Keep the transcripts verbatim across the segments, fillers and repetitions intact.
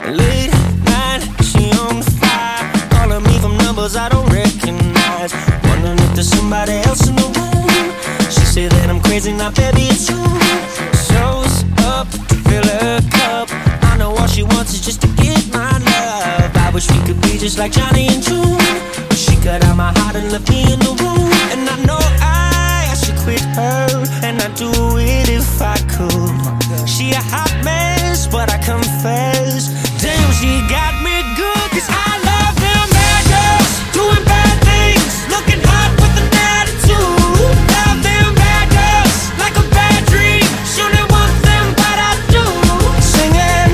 Late night, she on fire, calling me from numbers I don't recognize, wondering if there's somebody else in the room. She said that I'm crazy, now baby it's true. Shows up to fill her cup, I know all she wants is just to get my love. I wish we could be just like Johnny and June, but she cut out my heart and left me in the room. And I know I, I should quit her, and I'd do it if I could. She a hot mess, but I confess, damn, she got me good. Cause I love them bad girls, doing bad things, looking hot with an attitude. Love them bad girls, like a bad dream, shouldn't want them, but I do. Singing,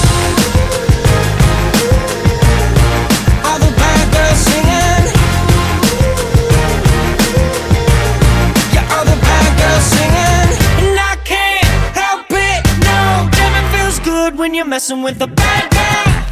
all the bad girls singing. Yeah, all the bad girls singing. And I can't help it, no, damn, it feels good when you're messing with a bad girl.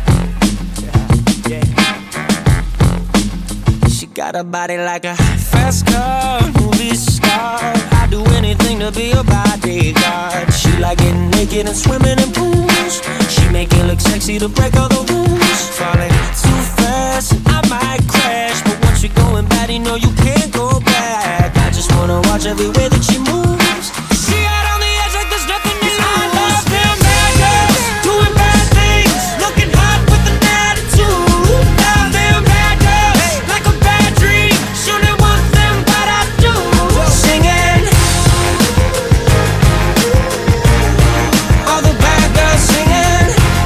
She got a body like a fast car, movie star. I'd do anything to be a bodyguard. She like getting naked and swimming in pools. She make it look sexy to break all the rules. Falling too fast and I might crash, but once you're going bad, you know you can't go back. I just wanna watch every way that she moves. She out on the edge like there's nothing to lose. I love them bad girls, doing bad things, looking hot with an attitude. Love them bad girls, like a bad dream, shouldn't want them, but I do. Singing, all the bad girls singing.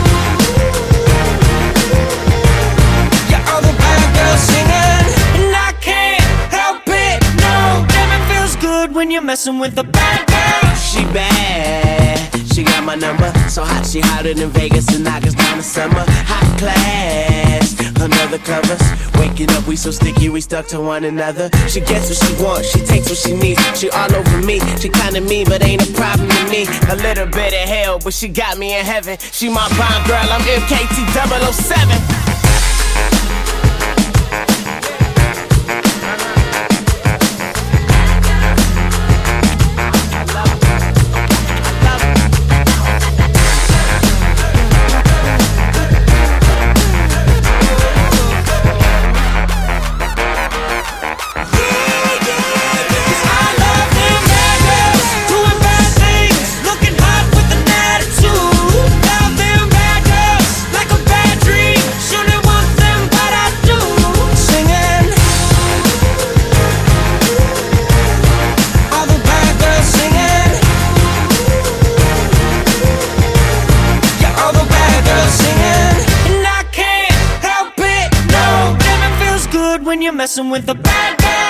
Yeah, all the bad girls singing. And I can't help it, no, damn, it feels good when you're messing with a bad girl. She bad, she got my number. So hot, she hotter than Vegas and August down the summer. Hot class, another covers. Waking up, we so sticky, we stuck to one another. She gets what she wants, she takes what she needs. She all over me, she kinda mean, but ain't a problem to me. A little bit of hell, but she got me in heaven. She my bomb girl, I'm M K T double oh seven. When you're messing with a bad girl.